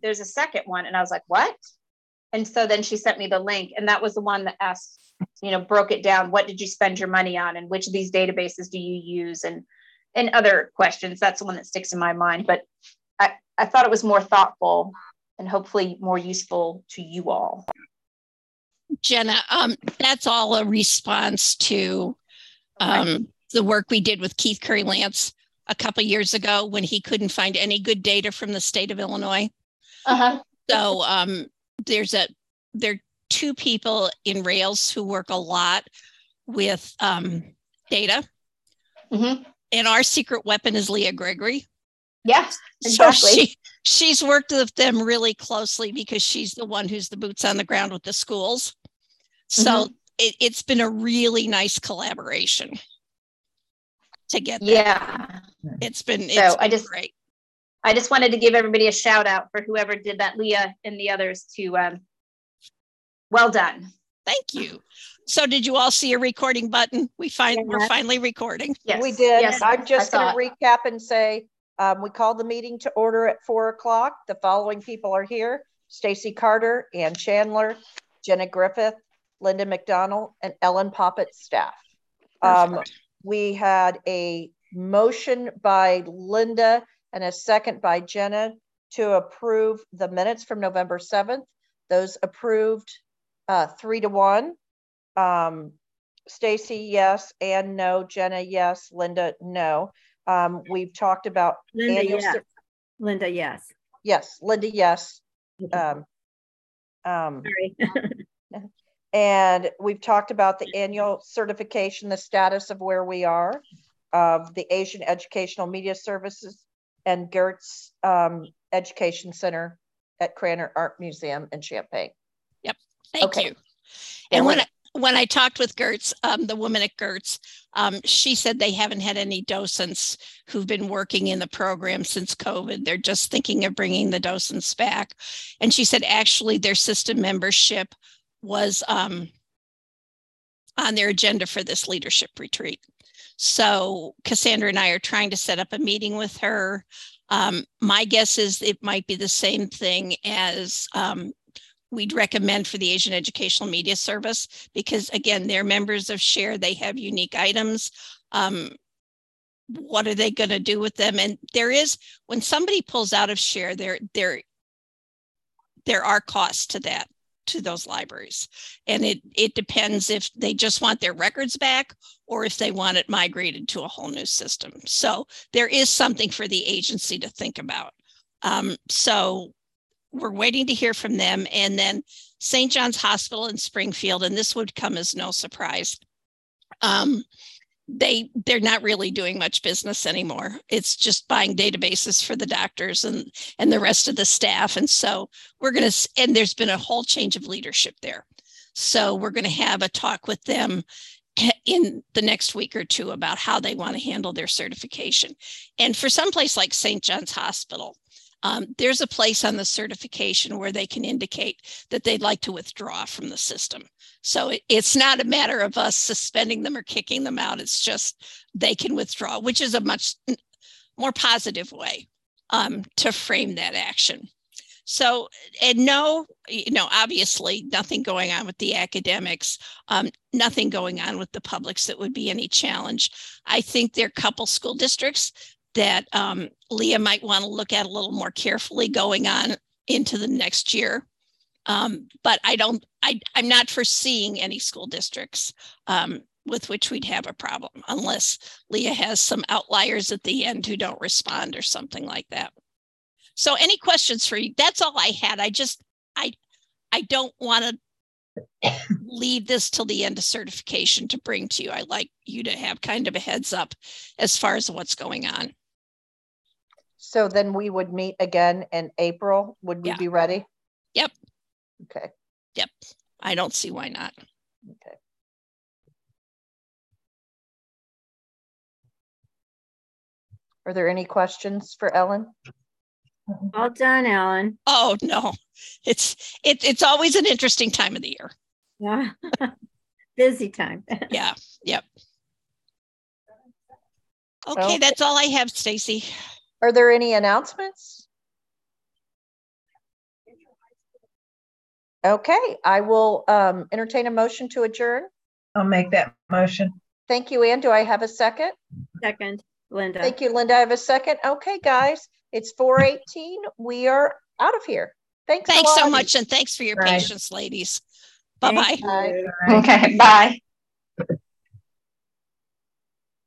there's a second one. And I was like, what? And so then she sent me the link, and that was the one that asked, broke it down. What did you spend your money on, and which of these databases do you use, and other questions. That's the one that sticks in my mind. But I thought it was more thoughtful and hopefully more useful to you all. Jenna, that's all a response to the work we did with Keith Curry Lance a couple of years ago when he couldn't find any good data from the state of Illinois. So there are two people in Rails who work a lot with data. And our secret weapon is Leah Gregory. Yeah, exactly. So she's worked with them really closely because she's the one who's the boots on the ground with the schools. So it's been a really nice collaboration to get that. Yeah. It's been great. I just wanted to give everybody a shout out for whoever did that, Leah and the others, to well done. Thank you. So did you all see a recording button? We're finally recording. Yes, we did. Yes, I'm just going to recap and say we called the meeting to order at 4:00. The following people are here: Stacy Carter, Ann Chandler, Jenna Griffith, Linda McDonald, and Ellen Poppet staff. We had a motion by Linda and a second by Jenna to approve the minutes from November 7th. Those approved 3-1. Stacy, yes. Ann, no. Jenna, yes. Linda, no. We've talked about Linda, yes. Linda, yes. Yes, Linda, yes. Sorry. And we've talked about the annual certification, the status of where we are, of the Asian Educational Media Services and Gertz Education Center at Cranor Art Museum in Champaign. Yep. Thank you. And when I talked with Gertz, the woman at Gertz, she said they haven't had any docents who've been working in the program since COVID. They're just thinking of bringing the docents back. And she said, actually, their system membership was on their agenda for this leadership retreat. So Cassandra and I are trying to set up a meeting with her. My guess is it might be the same thing as we'd recommend for the Asian Educational Media Service, because again, they're members of SHARE, they have unique items. What are they going to do with them? And when somebody pulls out of SHARE, there are costs to that, to those libraries. And it depends if they just want their records back or if they want it migrated to a whole new system. So there is something for the agency to think about. So we're waiting to hear from them. And then St. John's Hospital in Springfield, and this would come as no surprise. They're not really doing much business anymore. It's just buying databases for the doctors and the rest of the staff. And so and there's been a whole change of leadership there. So we're going to have a talk with them in the next week or two about how they want to handle their certification. And for some place like St. John's Hospital, there's a place on the certification where they can indicate that they'd like to withdraw from the system. So it's not a matter of us suspending them or kicking them out. It's just they can withdraw, which is a much more positive way to frame that action. So, and no, obviously nothing going on with the academics, nothing going on with the publics that would be any challenge. I think there are a couple school districts that Leah might want to look at a little more carefully going on into the next year. But I'm not foreseeing any school districts with which we'd have a problem unless Leah has some outliers at the end who don't respond or something like that. So any questions for you? That's all I had. I don't want to leave this till the end of certification to bring to you. I'd like you to have kind of a heads up as far as what's going on. So then we would meet again in April. Would we be ready? Yep. Okay. Yep. I don't see why not. Okay. Are there any questions for Ellen? All done, Ellen. Oh no, it's always an interesting time of the year. Yeah. Busy time. Yeah. Yep. Okay, that's all I have, Stacy. Are there any announcements? Okay, I will entertain a motion to adjourn. I'll make that motion. Thank you, Ann. Do I have a second? Second, Linda. Thank you, Linda. I have a second. Okay, guys, it's 4:18. We are out of here. Thanks so much. And thanks for your patience, ladies. Bye-bye. Bye. Okay, bye.